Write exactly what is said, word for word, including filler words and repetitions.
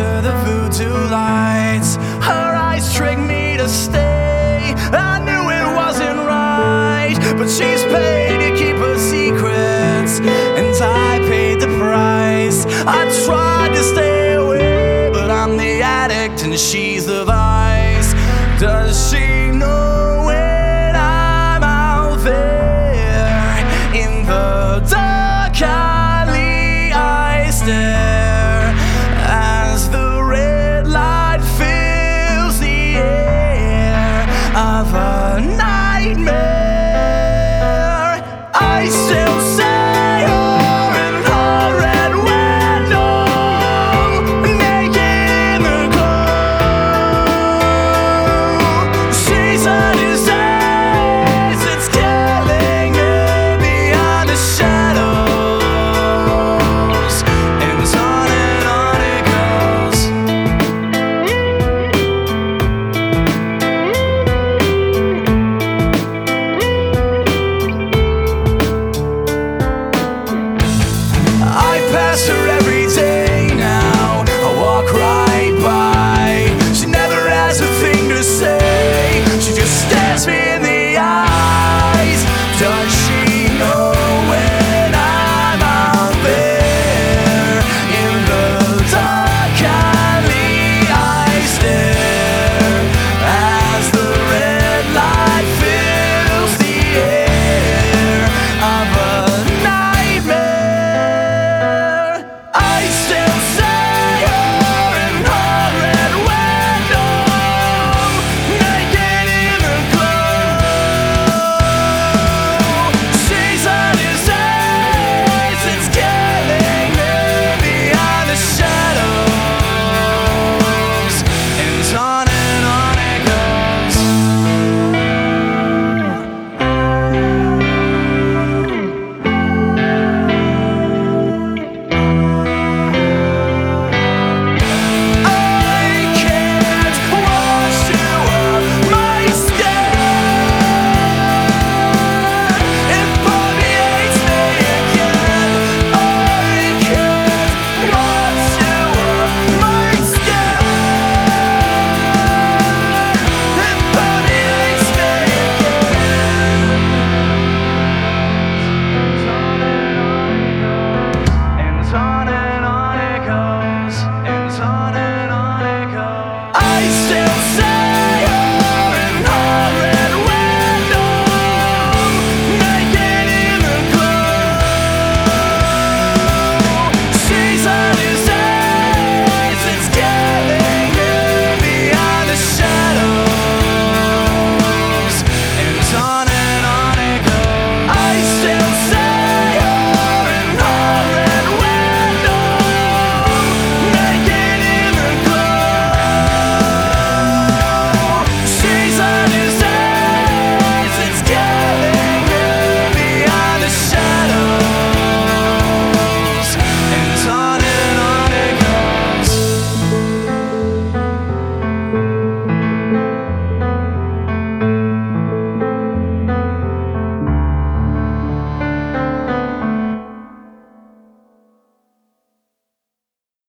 under the voodoo lights. Her eyes tricked me to stay. I knew it wasn't right, but she's paid to keep her secrets, and I paid the price. I tried to stay away, but I'm the addict and she's the vice.